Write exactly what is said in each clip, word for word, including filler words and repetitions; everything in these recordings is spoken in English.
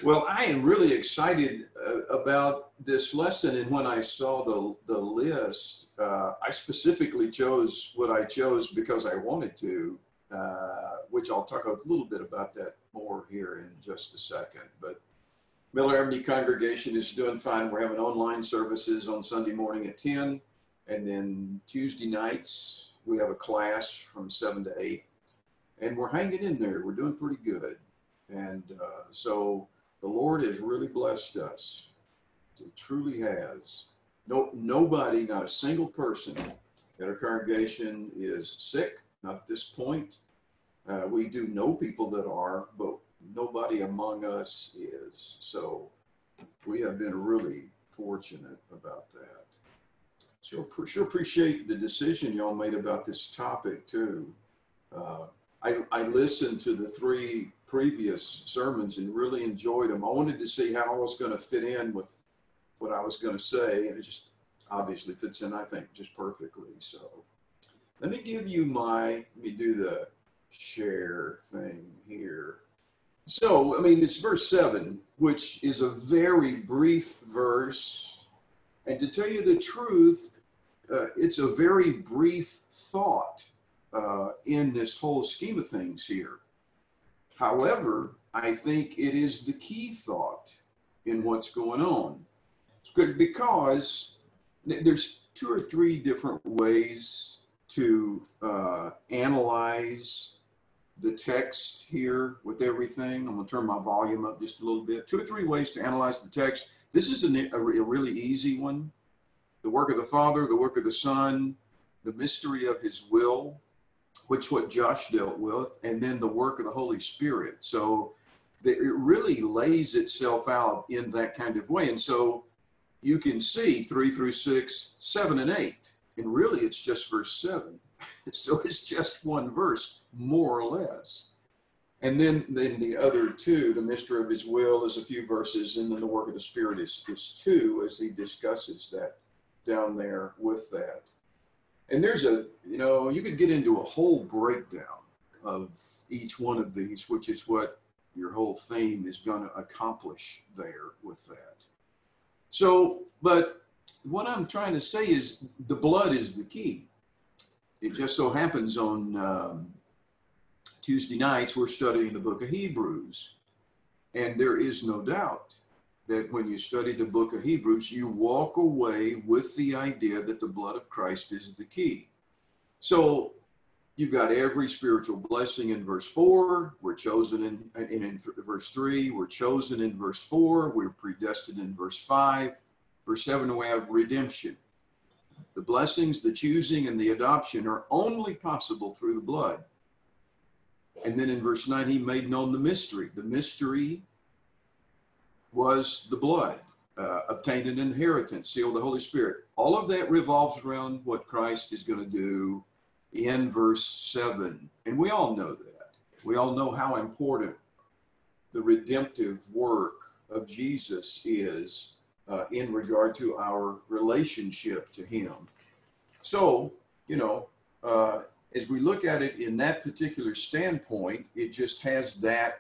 Well, I am really excited uh, about this lesson. And when I saw the, the list, uh, I specifically chose what I chose because I wanted to, uh, which I'll talk a little bit about that more here in just a second. But Miller Avenue congregation is doing fine. We're having online services on Sunday morning at ten. And then Tuesday nights, we have a class from seven to eight. And we're hanging in there. We're doing pretty good. And uh, so the Lord has really blessed us. He truly has. No, nobody, not a single person at our congregation is sick, not at this point. Uh, we do know people that are, but nobody among us is. So we have been really fortunate about that. So sure appreciate the decision y'all made about this topic too. Uh, I, I listened to the three previous sermons and really enjoyed them. I wanted to see how I was going to fit in with what I was going to say, and it just obviously fits in, I think, just perfectly. So let me give you my, let me do the share thing here. So, I mean, it's verse seven, which is a very brief verse. And to tell you the truth, uh, it's a very brief thought uh, in this whole scheme of things here. However, I think it is the key thought in what's going on. It's good because there's two or three different ways to uh, analyze the text here with everything. I'm going to turn my volume up just a little bit. Two or three ways to analyze the text. This is a, a really easy one. The work of the Father, the work of the Son, the mystery of his will, which what Josh dealt with, and then the work of the Holy Spirit. So it really lays itself out in that kind of way. And so you can see three through six, seven and eight. And really it's just verse seven. So it's just one verse, more or less. And then, then the other two, the mystery of his will is a few verses, and then the work of the Spirit is, is two, as he discusses that down there with that. And there's a, you know, you could get into a whole breakdown of each one of these, which is what your whole theme is going to accomplish there with that. So, but what I'm trying to say is the blood is the key. It just so happens on um, Tuesday nights, we're studying the book of Hebrews. And there is no doubt that when you study the book of Hebrews, you walk away with the idea that the blood of Christ is the key. So you've got every spiritual blessing in verse four. We're chosen in, in, in verse three. We're chosen in verse four. We're predestined in verse five. Verse seven, we have redemption. The blessings, the choosing, and the adoption are only possible through the blood. And then in verse nine, he made known the mystery. The mystery was the blood, uh, obtained an inheritance, sealed the Holy Spirit. All of that revolves around what Christ is going to do in verse seven. And we all know that. We all know how important the redemptive work of Jesus is uh, in regard to our relationship to him. So, you know, uh, as we look at it in that particular standpoint, it just has that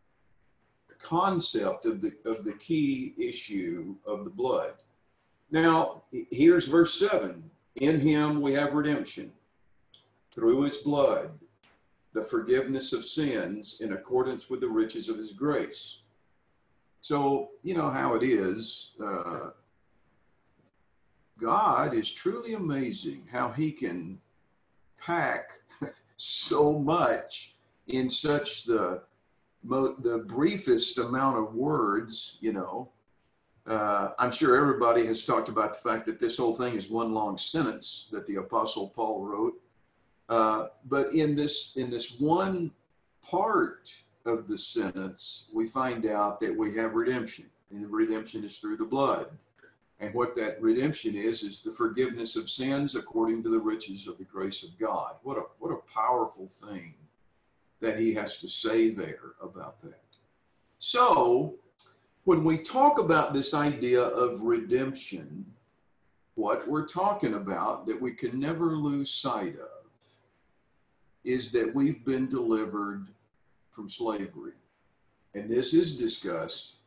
concept of the of the key issue of the blood. Now, here's verse seven. In him we have redemption through his blood, the forgiveness of sins in accordance with the riches of his grace. So, you know how it is. Uh, God is truly amazing how he can pack so much in such the the briefest amount of words, you know. Uh, I'm sure everybody has talked about the fact that this whole thing is one long sentence that the Apostle Paul wrote. Uh, but in this, in this one part of the sentence, we find out that we have redemption, and redemption is through the blood. And what that redemption is, is the forgiveness of sins according to the riches of the grace of God. What a, what a powerful thing that he has to say there about that. So when we talk about this idea of redemption, what we're talking about that we can never lose sight of is that we've been delivered from slavery. And this is discussed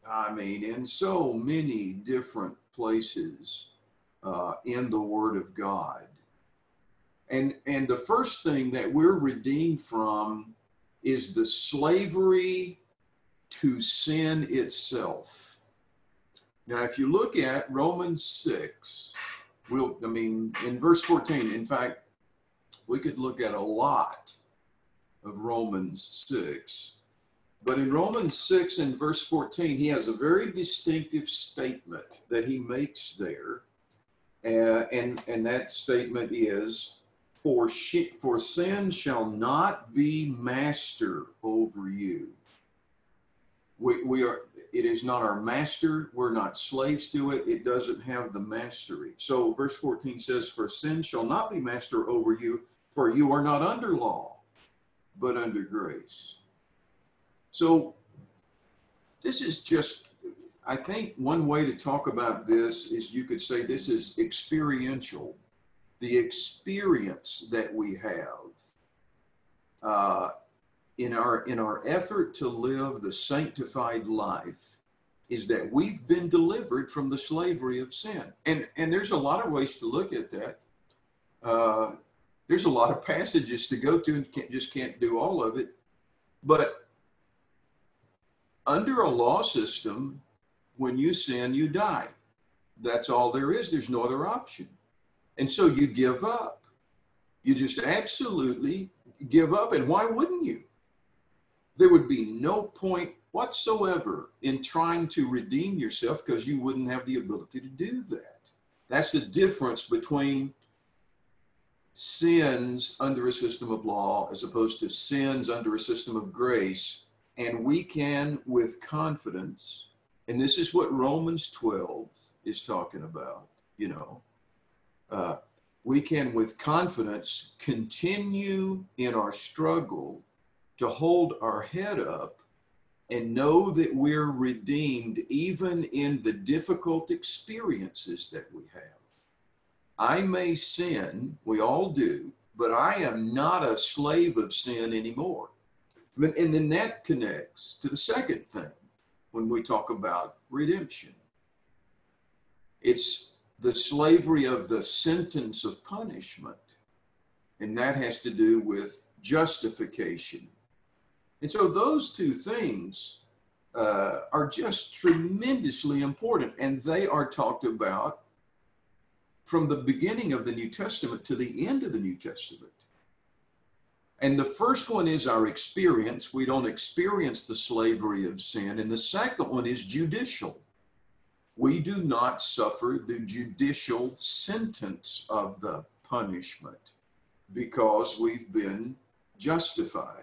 I mean, in so many different places uh, in the Word of God. And, and the first thing that we're redeemed from is the slavery to sin itself. Now, if you look at Romans six, we'll, I mean, in verse fourteen, in fact, we could look at a lot of Romans six, but in Romans six and verse fourteen, he has a very distinctive statement that he makes there. Uh, and, and that statement is, for, she, for sin shall not be master over you. We, we are, it is not our master. We're not slaves to it. It doesn't have the mastery. So verse fourteen says, for sin shall not be master over you, for you are not under law, but under grace. So this is just, I think one way to talk about this is you could say this is experiential. The experience that we have uh, in our in our effort to live the sanctified life is that we've been delivered from the slavery of sin. And, and there's a lot of ways to look at that. Uh, there's a lot of passages to go to and can't, just can't do all of it. But under a law system, when you sin, you die. That's all there is. There's no other option. And so you give up. You just absolutely give up. And why wouldn't you? There would be no point whatsoever in trying to redeem yourself because you wouldn't have the ability to do that. That's the difference between sins under a system of law as opposed to sins under a system of grace. And we can, with confidence, and this is what Romans twelve is talking about, you know, uh, we can, with confidence, continue in our struggle to hold our head up and know that we're redeemed even in the difficult experiences that we have. I may sin, we all do, but I am not a slave of sin anymore. And then that connects to the second thing when we talk about redemption. It's the slavery of the sentence of punishment, and that has to do with justification. And so those two things uh, are just tremendously important, and they are talked about from the beginning of the New Testament to the end of the New Testament. And the first one is our experience. We don't experience the slavery of sin. And the second one is judicial. We do not suffer the judicial sentence of the punishment because we've been justified.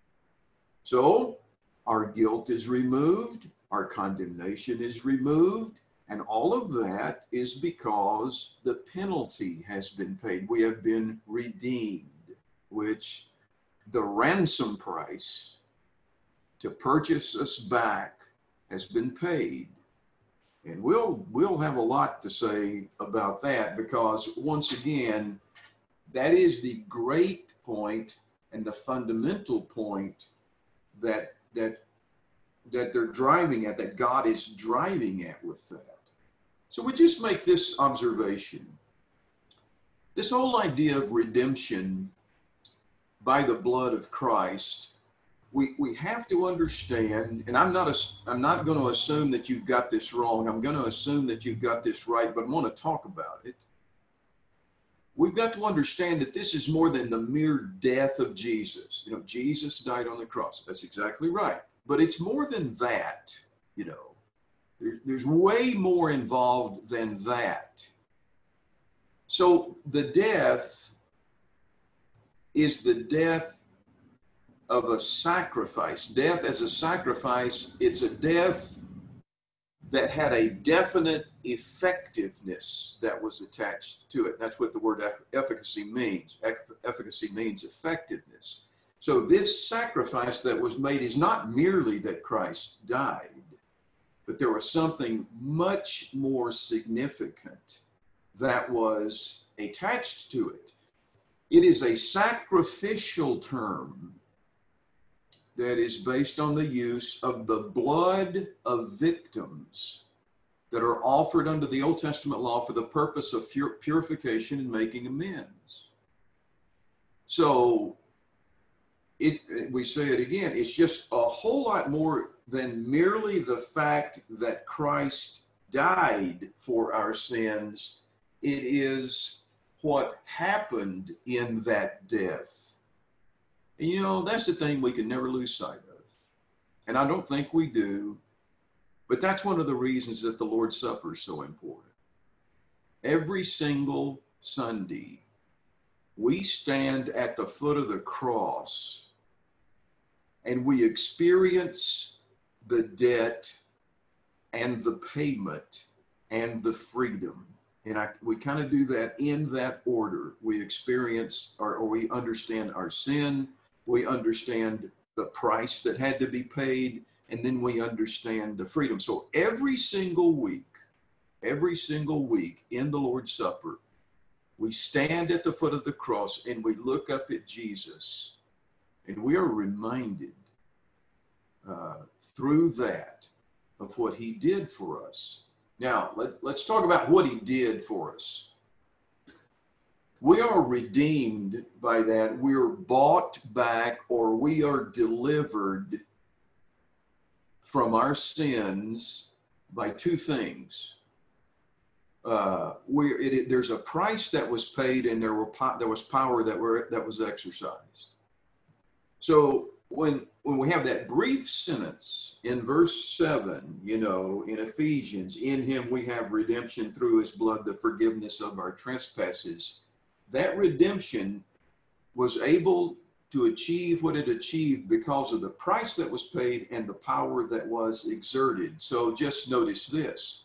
So our guilt is removed, our condemnation is removed, and all of that is because the penalty has been paid. We have been redeemed, which the ransom price to purchase us back has been paid. And we'll, we'll have a lot to say about that because, once again, that is the great point and the fundamental point that, that, that they're driving at, that God is driving at with that. So we just make this observation. This whole idea of redemption by the blood of Christ, we, we have to understand, and I'm not, a, I'm not going to assume that you've got this wrong. I'm going to assume that you've got this right, but I want to talk about it. We've got to understand that this is more than the mere death of Jesus. You know, Jesus died on the cross. That's exactly right. But it's more than that, you know. There, there's way more involved than that. So the death is the death of a sacrifice. Death as a sacrifice, it's a death that had a definite effectiveness that was attached to it. That's what the word efficacy means. Efficacy means effectiveness. So this sacrifice that was made is not merely that Christ died, but there was something much more significant that was attached to it. It is a sacrificial term. that is based on the use of the blood of victims that are offered under the Old Testament law for the purpose of purification and making amends. So it, we say it again, it's just a whole lot more than merely the fact that Christ died for our sins. It is what happened in that death. And you know, that's the thing we can never lose sight of. And I don't think we do. But that's one of the reasons that the Lord's Supper is so important. Every single Sunday, we stand at the foot of the cross and we experience the debt and the payment and the freedom. And I, we kind of do that in that order. We experience or, or we understand our sin. We understand the price that had to be paid. And then we understand the freedom. So every single week, every single week in the Lord's Supper, we stand at the foot of the cross and we look up at Jesus. And we are reminded uh, through that of what he did for us. Now, let, let's talk about what he did for us. We are redeemed by that. We're bought back, or we are delivered from our sins by two things. Uh, where it, it, there's a price that was paid, and there were po- there was power that were that was exercised. So when when we have that brief sentence in verse seven, you know, in Ephesians, in him we have redemption through his blood, the forgiveness of our trespasses. That redemption was able to achieve what it achieved because of the price that was paid and the power that was exerted. So just notice this.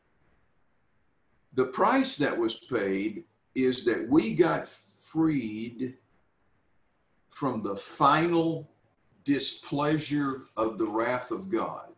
The price that was paid is that we got freed from the final displeasure of the wrath of God.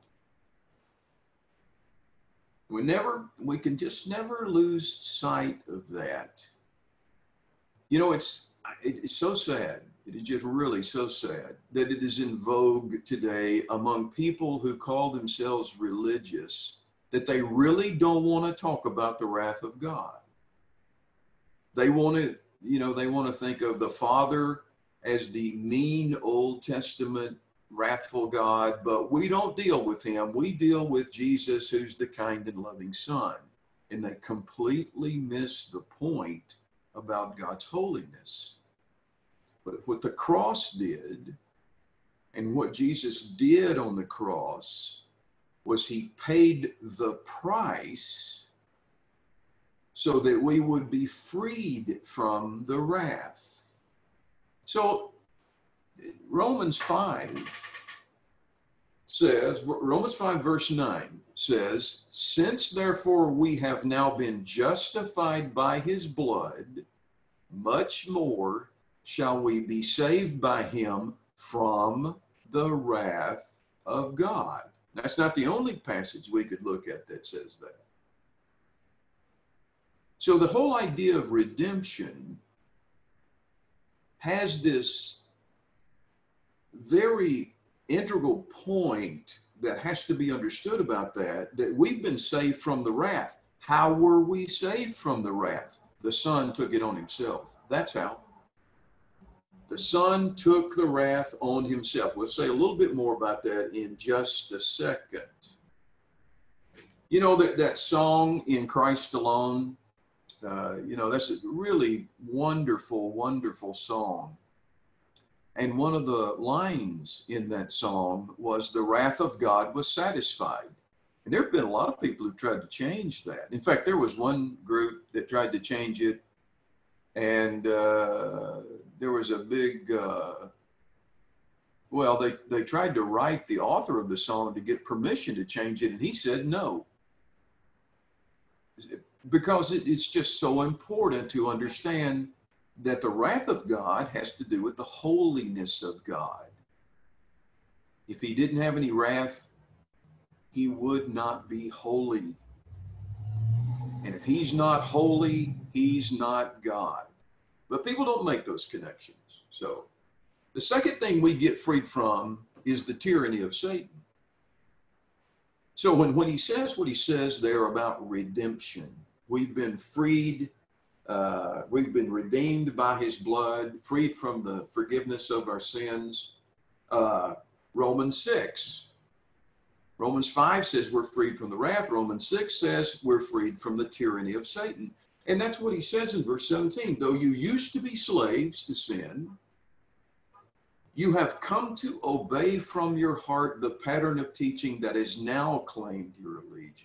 We never, we can just never lose sight of that. You know, it's, it's so sad. It is just really so sad that it is in vogue today among people who call themselves religious, that they really don't want to talk about the wrath of God. They want to, you know, they want to think of the Father as the mean Old Testament wrathful God, but we don't deal with him. We deal with Jesus, who's the kind and loving Son. And they completely miss the point about God's holiness. But what the cross did, and what Jesus did on the cross, was he paid the price so that we would be freed from the wrath. So Romans five says, Romans five verse nine says, since therefore we have now been justified by his blood, much more shall we be saved by him from the wrath of God. That's not the only passage we could look at that says that. So the whole idea of redemption has this very integral point that has to be understood about that, that we've been saved from the wrath. How were we saved from the wrath? The Son took it on himself. That's how. The Son took the wrath on himself. We'll say a little bit more about that in just a second. You know, that, that song, In Christ Alone, uh, you know, that's a really wonderful, wonderful song. And one of the lines in that song was, the wrath of God was satisfied. And there have been a lot of people who've tried to change that. In fact, there was one group that tried to change it, and uh, there was a big, uh, well, they, they tried to write the author of the song to get permission to change it, and he said no. Because it, it's just so important to understand that the wrath of God has to do with the holiness of God. If he didn't have any wrath, he would not be holy. And if he's not holy, he's not God. But people don't make those connections. So the second thing we get freed from is the tyranny of Satan. So when, when he says what he says there about redemption, we've been freed, uh, we've been redeemed by his blood, freed from the forgiveness of our sins. Uh, Romans six. Romans five says we're freed from the wrath. Romans six says we're freed from the tyranny of Satan. And that's what he says in verse seventeen. Though you used to be slaves to sin, you have come to obey from your heart the pattern of teaching that has now claimed your allegiance.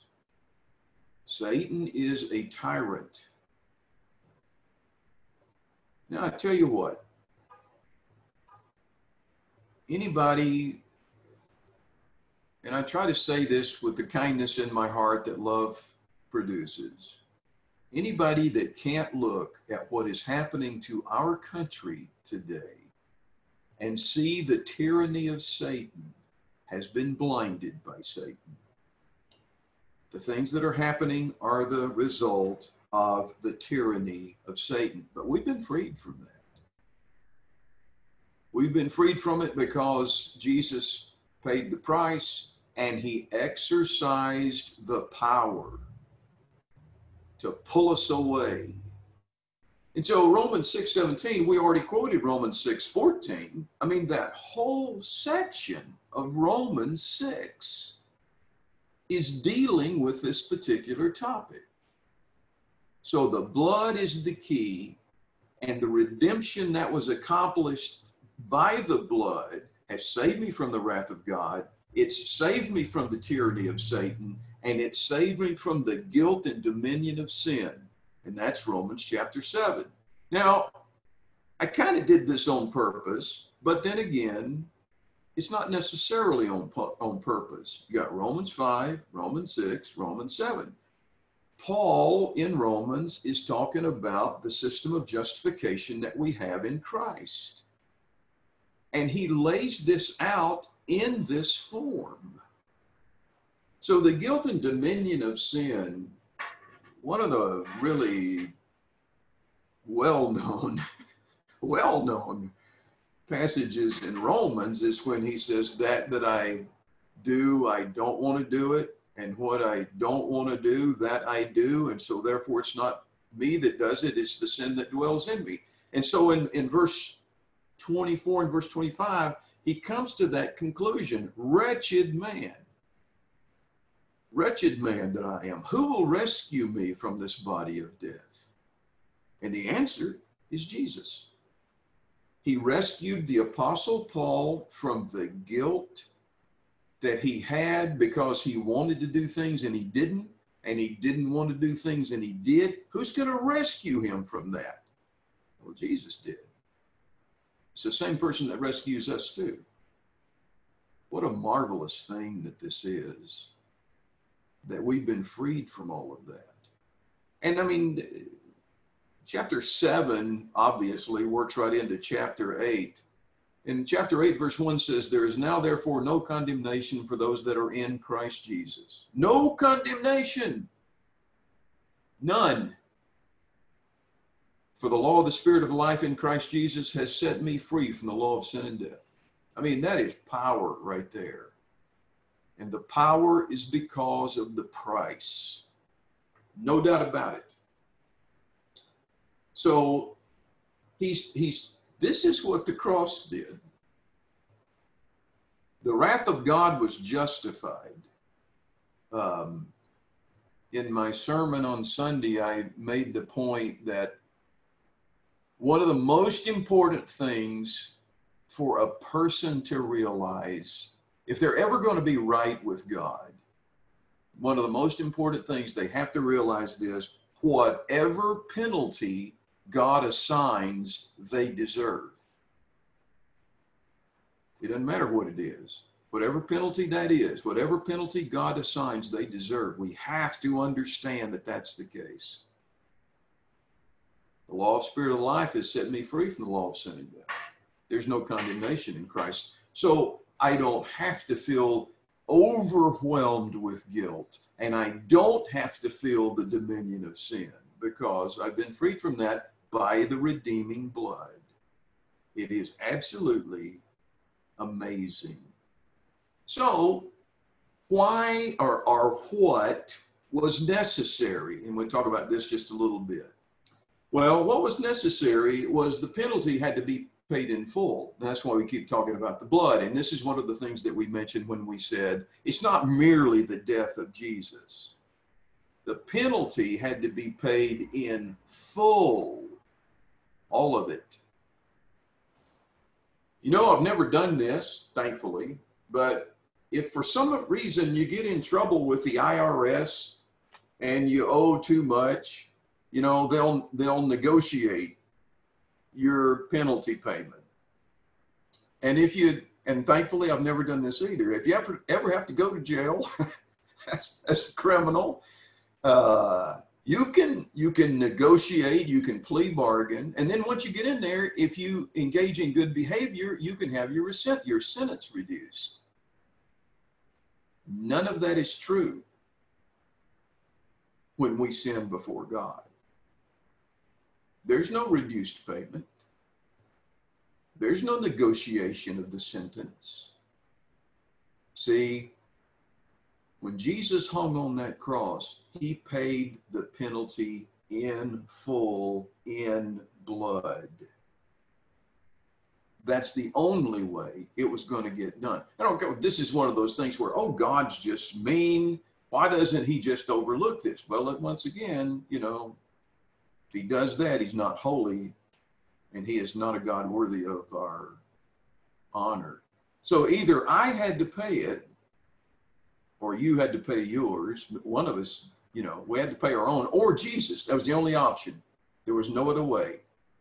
Satan is a tyrant. Now, I tell you what, anybody, and I try to say this with the kindness in my heart that love produces, anybody that can't look at what is happening to our country today and see the tyranny of Satan has been blinded by Satan. The things that are happening are the result of the tyranny of Satan. But we've been freed from that. We've been freed from it because Jesus paid the price and he exercised the power to pull us away. And so Romans six seventeen, we already quoted Romans six fourteen. I mean, that whole section of Romans six is dealing with this particular topic. So the blood is the key, and the redemption that was accomplished by the blood has saved me from the wrath of God. It's saved me from the tyranny of Satan, and it saved me from the guilt and dominion of sin. And that's Romans chapter seven. Now, I kind of did this on purpose, but then again, it's not necessarily on, on purpose. You got Romans five, Romans six, Romans seven. Paul in Romans is talking about the system of justification that we have in Christ. And he lays this out in this form. So the guilt and dominion of sin, one of the really well-known, well-known passages in Romans is when he says that that I do, I don't want to do it, and what I don't want to do, that I do, and so therefore it's not me that does it, it's the sin that dwells in me. And so in, in verse twenty-four and verse twenty-five, he comes to that conclusion, wretched man. Wretched man that I am, who will rescue me from this body of death? And the answer is Jesus. He rescued the Apostle Paul from the guilt that he had because he wanted to do things and he didn't, and he didn't want to do things and he did. Who's going to rescue him from that? Well, Jesus did. It's the same person that rescues us too. What a marvelous thing that this is, that we've been freed from all of that. And I mean, chapter seven obviously works right into chapter eight. In chapter eight, verse one says, there is now therefore no condemnation for those that are in Christ Jesus. No condemnation. None. For the law of the Spirit of life in Christ Jesus has set me free from the law of sin and death. I mean, that is power right there. And the power is because of the price. No doubt about it. So he's, he's, this is what the cross did. The wrath of God was justified. Um, in my sermon on Sunday, I made the point that one of the most important things for a person to realize, if they're ever going to be right with God, one of the most important things they have to realize this: whatever penalty God assigns, they deserve. It doesn't matter what it is. Whatever penalty that is, whatever penalty God assigns, they deserve. We have to understand that that's the case. The law of Spirit of life has set me free from the law of sin and death. There's no condemnation in Christ. So I don't have to feel overwhelmed with guilt, and I don't have to feel the dominion of sin, because I've been freed from that by the redeeming blood. It is absolutely amazing. So why or, or what was necessary? And we'll talk about this just a little bit. Well, what was necessary was the penalty had to be paid in full. That's why we keep talking about the blood. And this is one of the things that we mentioned when we said it's not merely the death of Jesus. The penalty had to be paid in full, all of it. You know, I've never done this, thankfully, but if for some reason you get in trouble with the I R S and you owe too much, you know, they'll they'll negotiate your penalty payment. And if you, and thankfully I've never done this either, if you ever, ever have to go to jail as, as a criminal, uh, you can, you can negotiate, you can plea bargain. And then once you get in there, if you engage in good behavior, you can have your, your sentence reduced. None of that is true when we sin before God. There's no reduced payment. There's no negotiation of the sentence. See, when Jesus hung on that cross, he paid the penalty in full, in blood. That's the only way it was going to get done. I don't go, this is one of those things where, oh, God's just mean. Why doesn't he just overlook this? Well, once again, you know, if he does that, he's not holy, and he is not a God worthy of our honor. So either I had to pay it, or you had to pay yours. One of us, you know, we had to pay our own, or Jesus. That was the only option. There was no other way.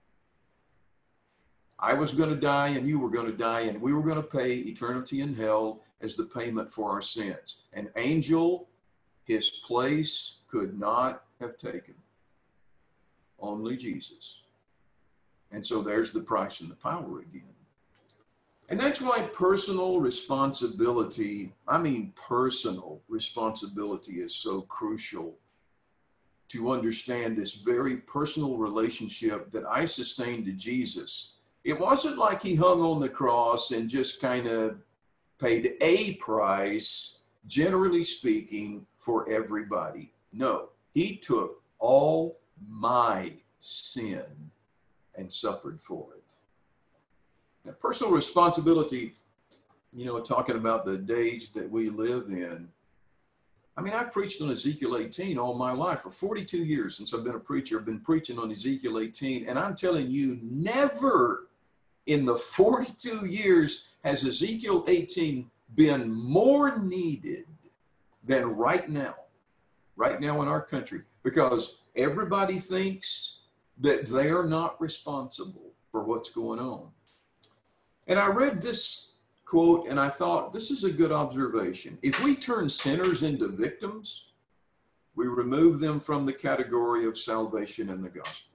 I was going to die and you were going to die, and we were going to pay eternity in hell as the payment for our sins. An angel, his place could not have taken. Only Jesus. And so there's the price and the power again. And that's why personal responsibility, I mean personal responsibility, is so crucial to understand this very personal relationship that I sustained to Jesus. It wasn't like he hung on the cross and just kind of paid a price, generally speaking, for everybody. No, he took all my sin and suffered for it. Now, personal responsibility, you know, talking about the days that we live in. I mean, I've preached on Ezekiel eighteen all my life. For forty-two years since I've been a preacher, I've been preaching on Ezekiel eighteen. And I'm telling you, never in the forty-two years has Ezekiel eighteen been more needed than right now, right now in our country, because everybody thinks that they're not responsible for what's going on. And I read this quote and I thought, this is a good observation. If we turn sinners into victims, we remove them from the category of salvation in the gospel.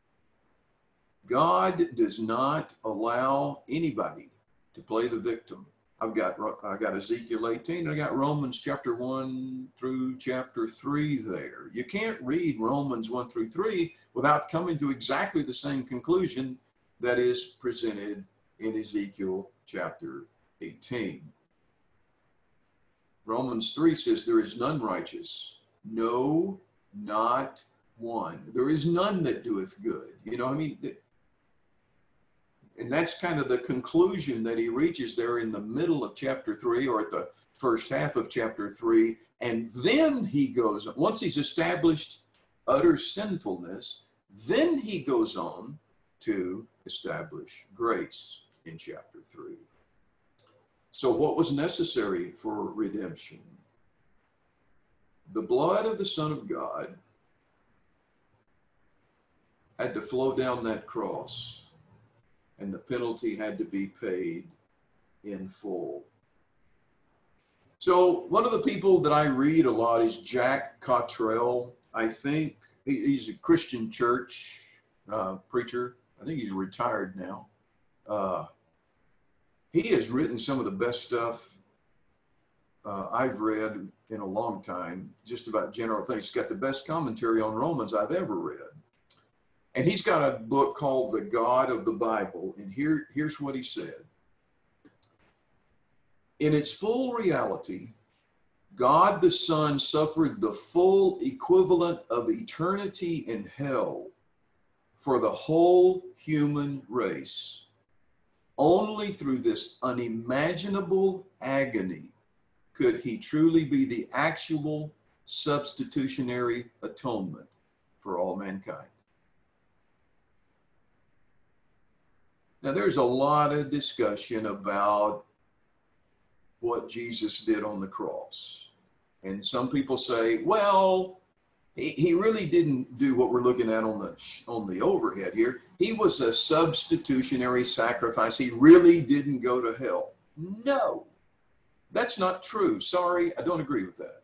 God does not allow anybody to play the victim. I've got, I got Ezekiel eighteen, and I got Romans chapter one through chapter three there. You can't read Romans one through three without coming to exactly the same conclusion that is presented in Ezekiel chapter eighteen. Romans three says, there is none righteous, no, not one. There is none that doeth good. You know what I mean? And that's kind of the conclusion that he reaches there in the middle of chapter three, or at the first half of chapter three. And then he goes, once he's established utter sinfulness, then he goes on to establish grace in chapter three. So what was necessary for redemption? The blood of the Son of God had to flow down that cross, and the penalty had to be paid in full. So one of the people that I read a lot is Jack Cottrell. I think he's a Christian church uh, preacher. I think he's retired now. Uh, he has written some of the best stuff uh, I've read in a long time, just about general things. He's got the best commentary on Romans I've ever read. And he's got a book called The God of the Bible. And here, here's what he said. In its full reality, God the Son suffered the full equivalent of eternity in hell for the whole human race. Only through this unimaginable agony could he truly be the actual substitutionary atonement for all mankind. Now, there's a lot of discussion about what Jesus did on the cross. And some people say, well, he, he really didn't do what we're looking at on the, on the overhead here. He was a substitutionary sacrifice. He really didn't go to hell. No, that's not true. Sorry, I don't agree with that.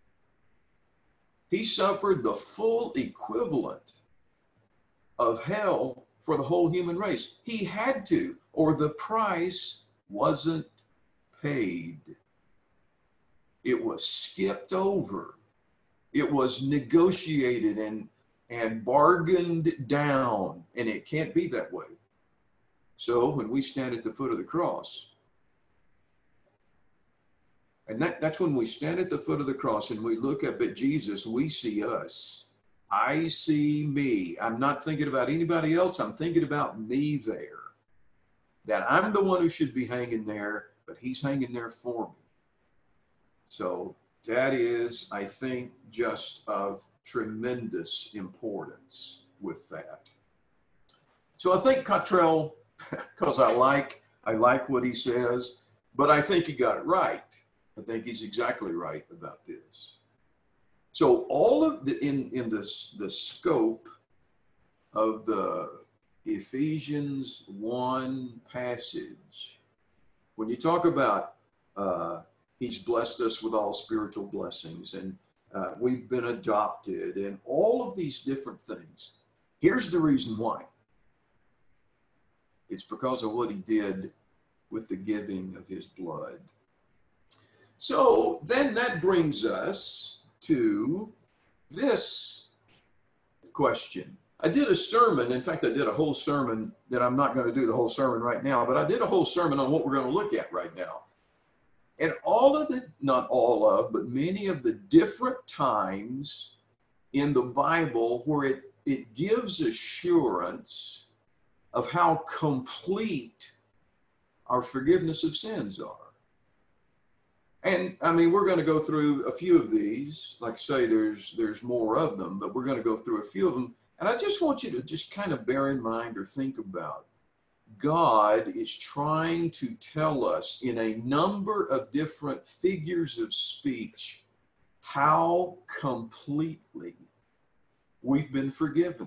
He suffered the full equivalent of hell for the whole human race. He had to, or the price wasn't paid. It was skipped over. It was negotiated and, and bargained down, and it can't be that way. So when we stand at the foot of the cross, and that, that's when we stand at the foot of the cross and we look up at Jesus, we see us. I see me. I'm not thinking about anybody else. I'm thinking about me there. That I'm the one who should be hanging there, but he's hanging there for me. So that is, I think, just of tremendous importance with that. So I think Cottrell, because I like, I like what he says, but I think he got it right. I think he's exactly right about this. So all of the, in, in this, the scope of the Ephesians one passage, when you talk about uh, he's blessed us with all spiritual blessings and uh, we've been adopted and all of these different things, here's the reason why. It's because of what he did with the giving of his blood. So then that brings us to this question. I did a sermon. In fact, I did a whole sermon that I'm not going to do the whole sermon right now, but I did a whole sermon on what we're going to look at right now. And all of the, not all of, but many of the different times in the Bible where it, it gives assurance of how complete our forgiveness of sins are. And I mean, we're going to go through a few of these. Like I say, there's there's more of them, but we're going to go through a few of them. And I just want you to just kind of bear in mind or think about, God is trying to tell us in a number of different figures of speech how completely we've been forgiven.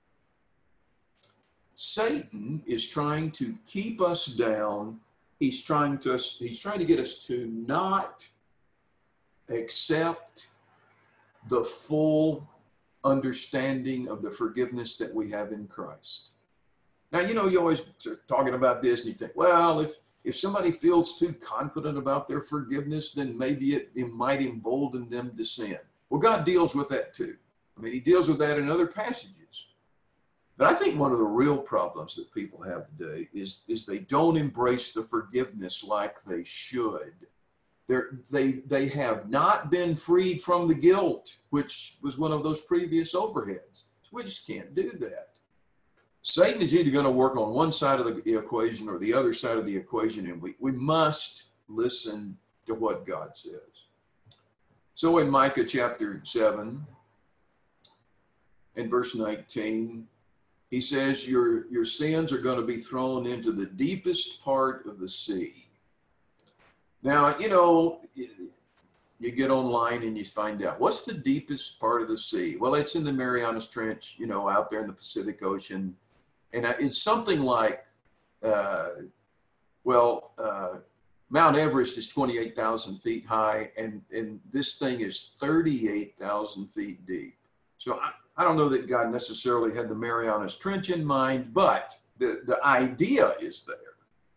Satan is trying to keep us down. He's trying to, he's trying to get us to not accept the full understanding of the forgiveness that we have in Christ. Now, you know, you always are talking about this and you think, well, if, if somebody feels too confident about their forgiveness, then maybe it, it might embolden them to sin. Well, God deals with that too. I mean, he deals with that in other passages. But I think one of the real problems that people have today is, is they don't embrace the forgiveness like they should. They're, they, they have not been freed from the guilt, which was one of those previous overheads. So we just can't do that. Satan is either going to work on one side of the equation or the other side of the equation, and we, we must listen to what God says. So in Micah chapter seven and verse nineteen, he says, your, your sins are going to be thrown into the deepest part of the sea. Now, you know, you get online and you find out, what's the deepest part of the sea? Well, it's in the Marianas Trench, you know, out there in the Pacific Ocean. And it's something like, uh, well, uh, Mount Everest is twenty-eight thousand feet high, and, and this thing is thirty-eight thousand feet deep. So I, I don't know that God necessarily had the Marianas Trench in mind, but the, the idea is there.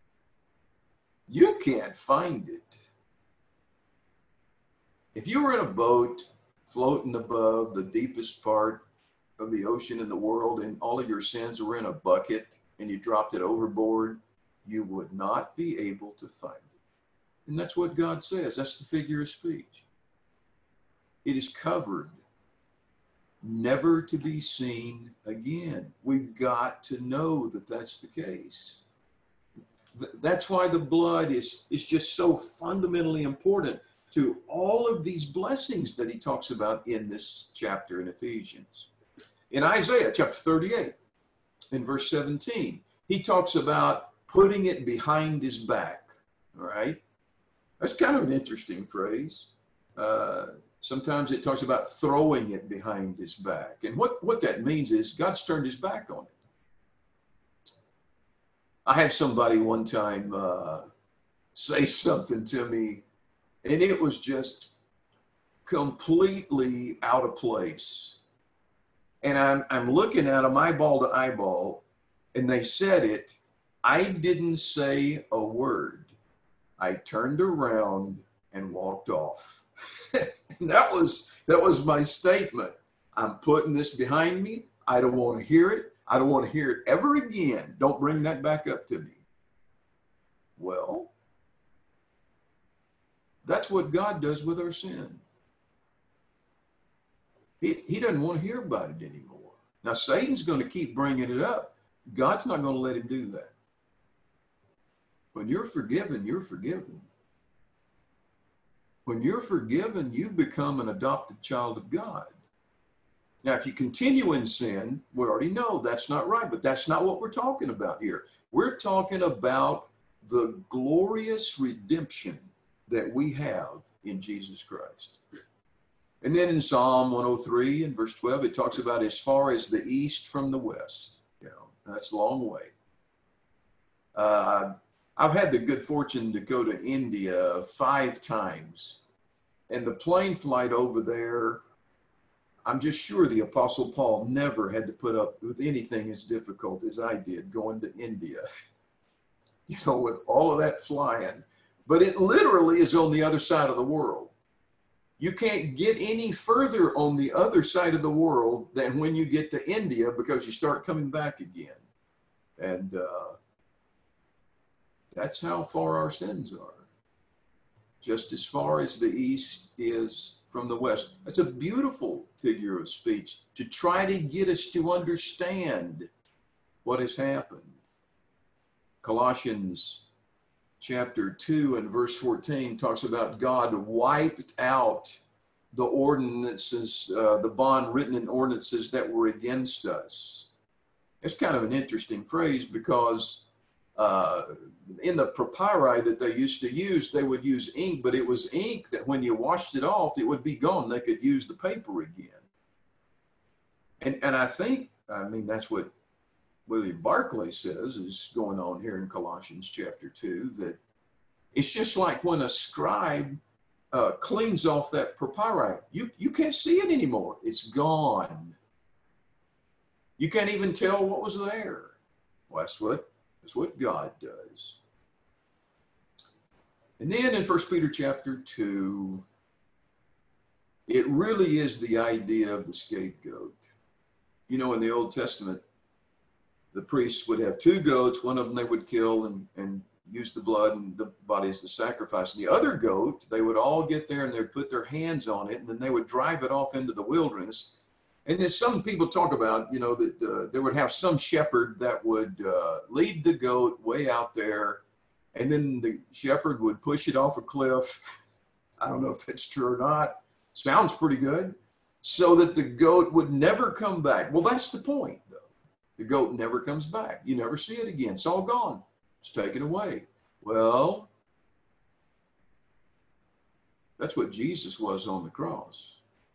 You can't find it. If you were in a boat floating above the deepest part of the ocean in the world and all of your sins were in a bucket and you dropped it overboard, you would not be able to find it. And that's what God says. That's the figure of speech. It is covered, never to be seen again. We've got to know that that's the case. That's why the blood is, is just so fundamentally important to all of these blessings that he talks about in this chapter in Ephesians. In Isaiah chapter thirty-eight, in verse seventeen, he talks about putting it behind his back, all right? That's kind of an interesting phrase. Uh, sometimes it talks about throwing it behind his back. And what, what that means is God's turned his back on it. I had somebody one time uh, say something to me, and it was just completely out of place. And I'm, I'm looking at them eyeball to eyeball, and they said it. I didn't say a word. I turned around and walked off. And that was, that was my statement. I'm putting this behind me. I don't want to hear it. I don't want to hear it ever again. Don't bring that back up to me. Well, that's what God does with our sin. He, he doesn't want to hear about it anymore. Now, Satan's going to keep bringing it up. God's not going to let him do that. When you're forgiven, you're forgiven. When you're forgiven, you become an adopted child of God. Now, if you continue in sin, we already know that's not right, but that's not what we're talking about here. We're talking about the glorious redemption that we have in Jesus Christ. And then in Psalm one oh three and verse twelve, it talks about as far as the east from the west. You know, that's a long way. Uh, I've had the good fortune to go to India five times. And the plane flight over there, I'm just sure the Apostle Paul never had to put up with anything as difficult as I did going to India. You know, with all of that flying. But it literally is on the other side of the world. You can't get any further on the other side of the world than when you get to India, because you start coming back again. And uh, that's how far our sins are. Just as far as the east is from the west. That's a beautiful figure of speech to try to get us to understand what has happened. Colossians chapter two and verse fourteen talks about God wiped out the ordinances, uh, the bond written in ordinances that were against us. It's kind of an interesting phrase because uh, in the papyri that they used to use, they would use ink, but it was ink that when you washed it off, it would be gone. They could use the paper again. And, and I think, I mean, that's what William Barclay says is going on here in Colossians chapter two, that it's just like when a scribe uh, cleans off that papyri. You, you can't see it anymore. It's gone. You can't even tell what was there. Well, that's what, that's what God does. And then in First Peter chapter two, it really is the idea of the scapegoat. You know, in the Old Testament, the priests would have two goats. One of them they would kill and, and use the blood and the body as the sacrifice. And the other goat, they would all get there and they'd put their hands on it, and then they would drive it off into the wilderness. And then some people talk about, you know, that uh, they would have some shepherd that would uh, lead the goat way out there, and then the shepherd would push it off a cliff. I don't know if that's true or not. Sounds pretty good. So that the goat would never come back. Well, that's the point, though. The goat never comes back. You never see it again. It's all gone. It's taken away. Well, that's what Jesus was on the cross.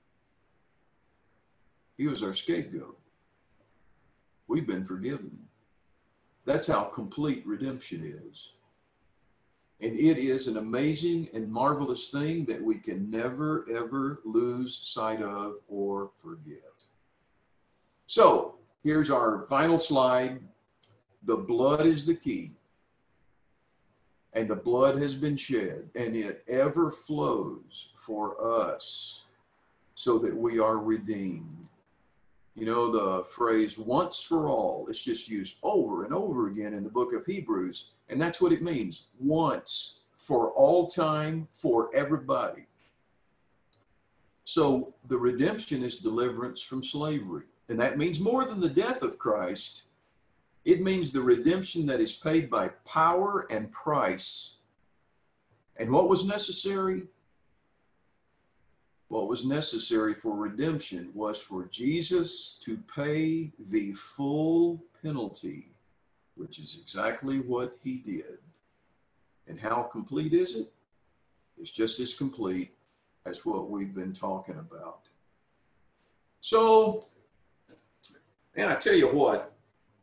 He was our scapegoat. We've been forgiven. That's how complete redemption is. And it is an amazing and marvelous thing that we can never, ever lose sight of or forget. So here's our final slide. The blood is the key. And the blood has been shed, and it ever flows for us so that we are redeemed. You know, the phrase once for all, it's just used over and over again in the book of Hebrews. And that's what it means, once for all time, for everybody. So the redemption is deliverance from slavery. And that means more than the death of Christ. It means the redemption that is paid by power and price. And what was necessary? What was necessary for redemption was for Jesus to pay the full penalty, which is exactly what he did. And how complete is it? It's just as complete as what we've been talking about. So, and I tell you what,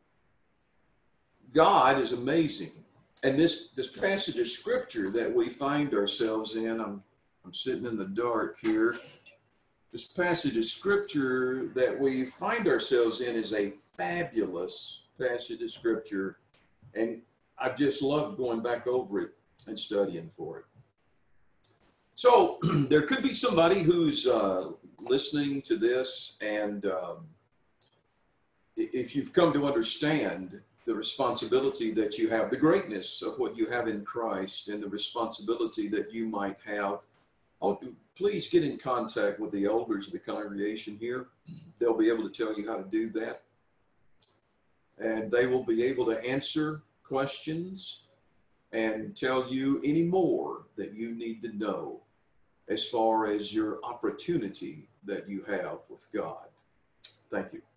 God is amazing. And this, this passage of scripture that we find ourselves in, I'm, I'm sitting in the dark here. This passage of scripture that we find ourselves in is a fabulous passage of scripture. And I've just loved going back over it and studying for it. So there could be somebody who's uh, listening to this, and um, if you've come to understand the responsibility that you have, the greatness of what you have in Christ, and the responsibility that you might have, oh, please get in contact with the elders of the congregation here. They'll be able to tell you how to do that. And they will be able to answer questions and tell you any more that you need to know as far as your opportunity that you have with God. Thank you.